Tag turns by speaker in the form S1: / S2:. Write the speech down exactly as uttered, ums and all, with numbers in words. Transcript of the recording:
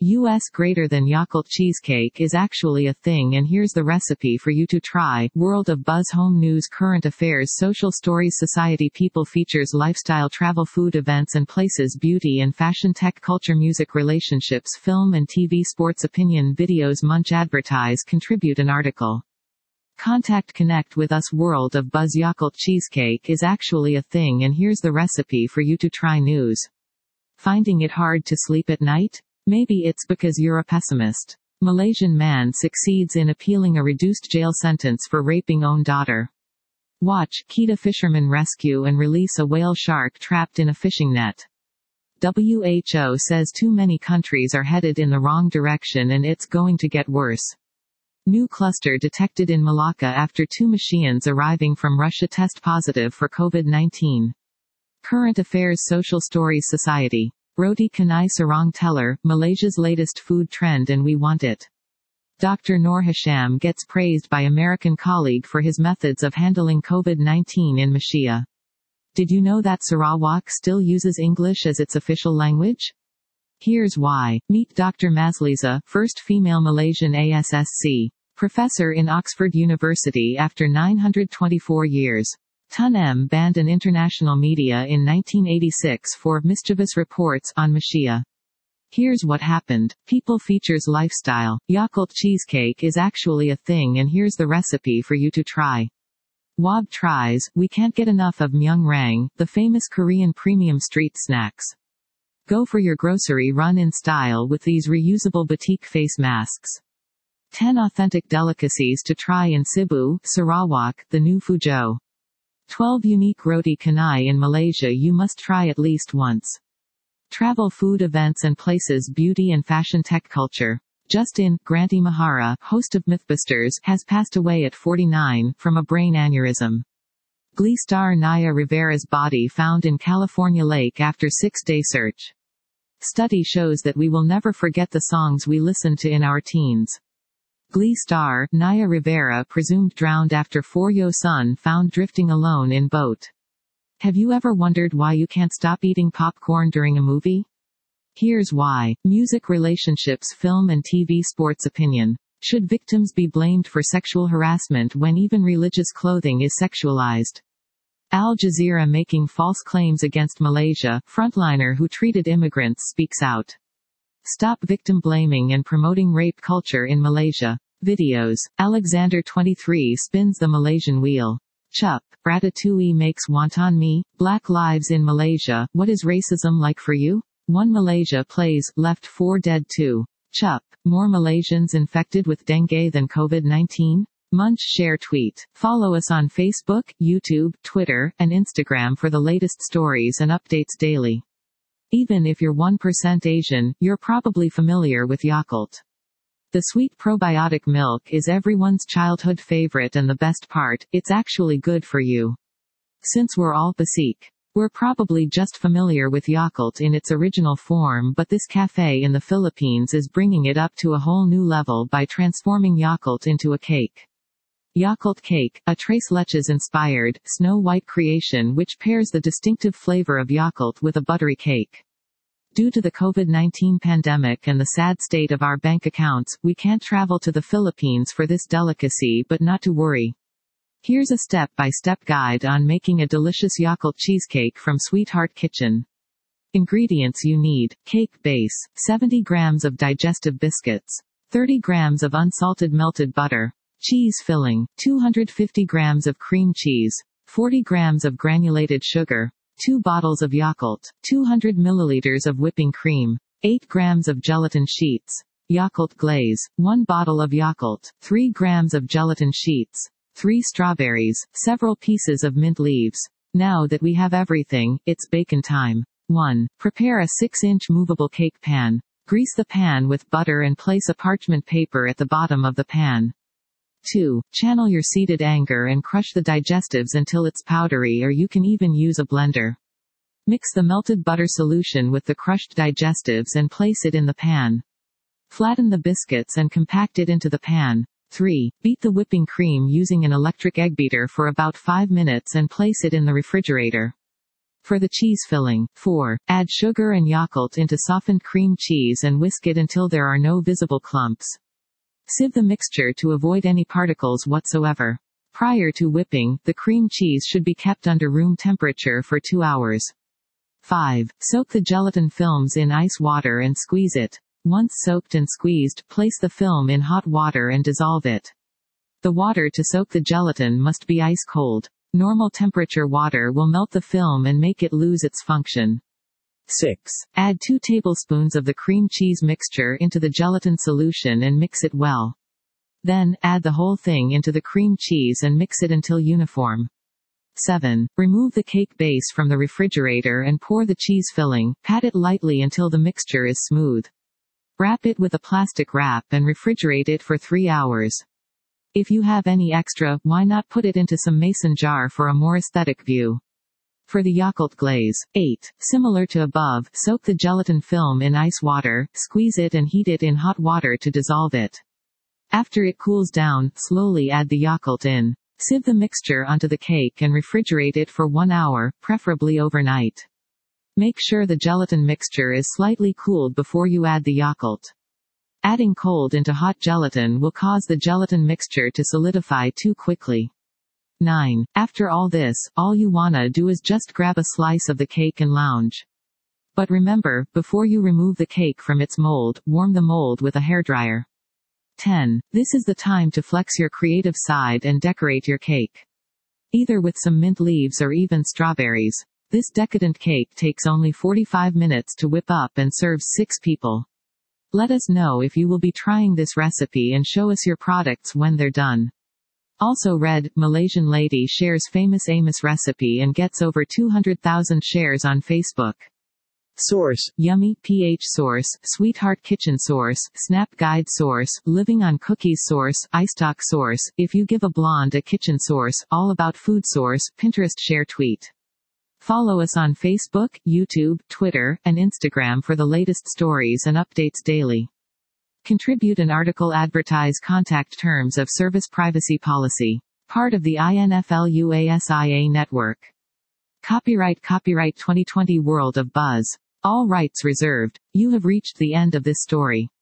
S1: U S greater than Yakult cheesecake is actually a thing, and here's the recipe for you to try. World of Buzz. Home news, current affairs, social stories, society, people, features, lifestyle, travel, food, events and places, beauty and fashion, tech, culture, music, relationships, film and T V, sports, opinion, videos, munch, advertise, contribute an article. Contact, connect with us. World of Buzz. Yakult cheesecake is actually a thing, and here's the recipe for you to try. News. Finding it hard to sleep at night? Maybe it's because you're a pessimist. Malaysian man succeeds in appealing a reduced jail sentence for raping own daughter. Watch, Kedah fishermen rescue and release a whale shark trapped in a fishing net. W H O says too many countries are headed in the wrong direction and it's going to get worse. New cluster detected in Malacca after two Malaysians arriving from Russia test positive for COVID nineteen. Current affairs, social stories, society. Roti Canai Sarong Teller, Malaysia's latest food trend and we want it. Doctor Noor Hisham gets praised by American colleague for his methods of handling COVID nineteen in Malaysia. Did you know that Sarawak still uses English as its official language? Here's why. Meet Doctor Mazliza, first female Malaysian A S S C professor in Oxford University after nine hundred twenty-four years. Tun M banned an international media in nineteen eighty-six for mischievous reports on Malaysia. Here's what happened. People, features, lifestyle. Yakult cheesecake is actually a thing, and here's the recipe for you to try. Wob tries. We can't get enough of Myung Rang, the famous Korean premium street snacks. Go for your grocery run in style with these reusable batik face masks. ten authentic delicacies to try in Cebu, Sarawak, the new Fuzhou. twelve unique roti canai in Malaysia you must try at least once. Travel, food, events and places, beauty and fashion, tech, culture. Just in, Granty Mahara, host of Mythbusters, has passed away at forty-nine, from a brain aneurysm. Glee star Naya Rivera's body found in California lake after six-day search. Study shows that we will never forget the songs we listened to in our teens. Glee star, Naya Rivera presumed drowned after four-year son found drifting alone in boat. Have you ever wondered why you can't stop eating popcorn during a movie? Here's why. Music, relationships, film and T V, sports, opinion. Should victims be blamed for sexual harassment when even religious clothing is sexualized? Al Jazeera making false claims against Malaysia, frontliner who treated immigrants speaks out. Stop victim blaming and promoting rape culture in Malaysia. Videos. Alexander twenty-three spins the Malaysian wheel. Chup. Ratatouille makes wonton mee. Black lives in Malaysia. What is racism like for you? One Malaysia plays, left four dead too. Chup. More Malaysians infected with dengue than COVID nineteen? Munch, share, tweet. Follow us on Facebook, YouTube, Twitter, and Instagram for the latest stories and updates daily. Even if you're one percent Asian, you're probably familiar with Yakult. The sweet probiotic milk is everyone's childhood favorite, and the best part, it's actually good for you. Since we're all basic, we're probably just familiar with Yakult in its original form, but this cafe in the Philippines is bringing it up to a whole new level by transforming Yakult into a cake. Yakult Cake, a Tres Leches-inspired, Snow White creation which pairs the distinctive flavor of Yakult with a buttery cake. Due to the COVID nineteen pandemic and the sad state of our bank accounts, we can't travel to the Philippines for this delicacy, but not to worry. Here's a step-by-step guide on making a delicious Yakult cheesecake from Sweetheart Kitchen. Ingredients you need: cake base, seventy grams of digestive biscuits, thirty grams of unsalted melted butter, cheese filling, two hundred fifty grams of cream cheese, forty grams of granulated sugar, two bottles of Yakult, two hundred milliliters of whipping cream, eight grams of gelatin sheets, Yakult glaze, one bottle of Yakult, three grams of gelatin sheets, three strawberries, several pieces of mint leaves. Now that we have everything, it's bacon time. one. Prepare a six inch movable cake pan. Grease the pan with butter and place a parchment paper at the bottom of the pan. two. Channel your seated anger and crush the digestives until it's powdery, or you can even use a blender. Mix the melted butter solution with the crushed digestives and place it in the pan. Flatten the biscuits and compact it into the pan. three. Beat the whipping cream using an electric egg beater for about five minutes and place it in the refrigerator. For the cheese filling. four. Add sugar and Yakult into softened cream cheese and whisk it until there are no visible clumps. Sieve the mixture to avoid any particles whatsoever. Prior to whipping, the cream cheese should be kept under room temperature for two hours. five. Soak the gelatin films in ice water and squeeze it. Once soaked and squeezed, place the film in hot water and dissolve it. The water to soak the gelatin must be ice cold. Normal temperature water will melt the film and make it lose its function. six. Add two tablespoons of the cream cheese mixture into the gelatin solution and mix it well. Then, add the whole thing into the cream cheese and mix it until uniform. seven. Remove the cake base from the refrigerator and pour the cheese filling, pat it lightly until the mixture is smooth. Wrap it with a plastic wrap and refrigerate it for three hours. If you have any extra, why not put it into some mason jar for a more aesthetic view? For the Yakult glaze. eight. Similar to above, soak the gelatin film in ice water, squeeze it and heat it in hot water to dissolve it. After it cools down, slowly add the Yakult in. Sieve the mixture onto the cake and refrigerate it for one hour, preferably overnight. Make sure the gelatin mixture is slightly cooled before you add the Yakult. Adding cold into hot gelatin will cause the gelatin mixture to solidify too quickly. nine. After all this, all you wanna do is just grab a slice of the cake and lounge. But remember, before you remove the cake from its mold, warm the mold with a hairdryer. ten. This is the time to flex your creative side and decorate your cake. Either with some mint leaves or even strawberries. This decadent cake takes only forty-five minutes to whip up and serves six people. Let us know if you will be trying this recipe and show us your products when they're done. Also read, Malaysian lady shares famous Amos recipe and gets over two hundred thousand shares on Facebook. Source, Yummy P H Source, Sweetheart Kitchen Source, Snap Guide Source, Living on Cookies Source, iStock Source, If You Give a Blonde a Kitchen Source, All About Food Source, Pinterest Share Tweet. Follow us on Facebook, YouTube, Twitter, and Instagram for the latest stories and updates daily. Contribute an article. Advertise. Contact Terms of Service Privacy Policy. Part of the I N F L U A S I A network. Copyright Copyright twenty twenty World of Buzz. All rights reserved. You have reached the end of this story.